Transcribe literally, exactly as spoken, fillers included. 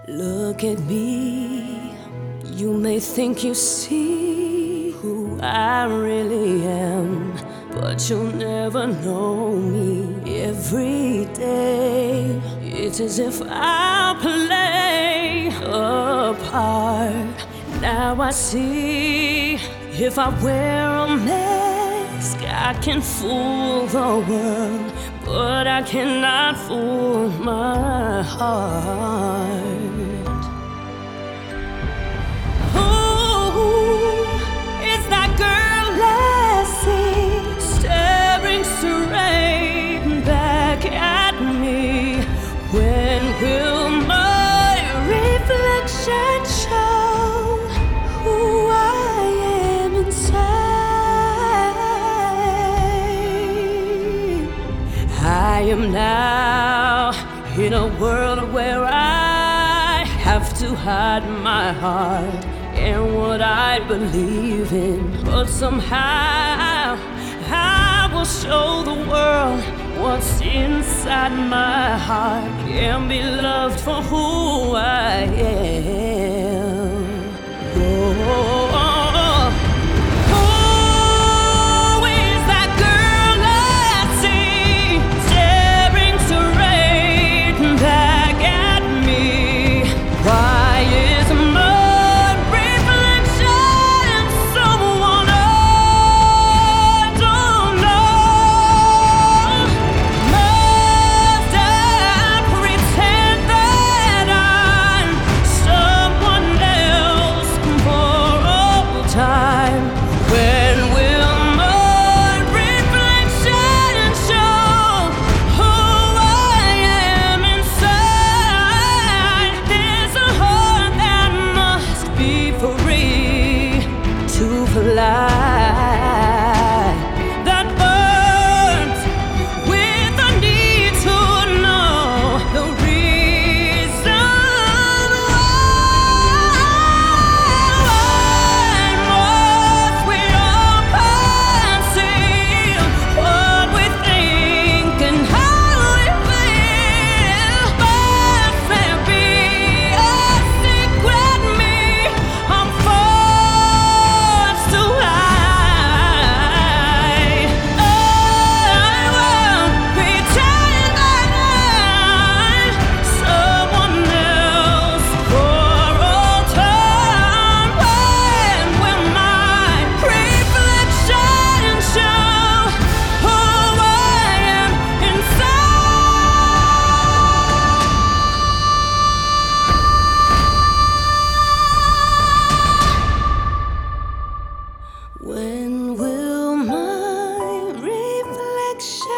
Look at me, you may think you see who I really am, but you'll never know me. Every day, it's as if I play a part. Now I see, if I wear a mask, I can fool the world, but I cannot fool my heart. When will my reflection show who I am inside? I am now in a world where I have to hide my heart and what I believe in, but somehow I will show the world what's inside my heart can be loved for who I am. Oh, oh, who is that girl I see staring straight back at me? Why is my reflection someone I don't know? That burns with the need to know the reason why must we all conceal what we think and how we feel? Must there be a secret me I'm forced to When will my reflection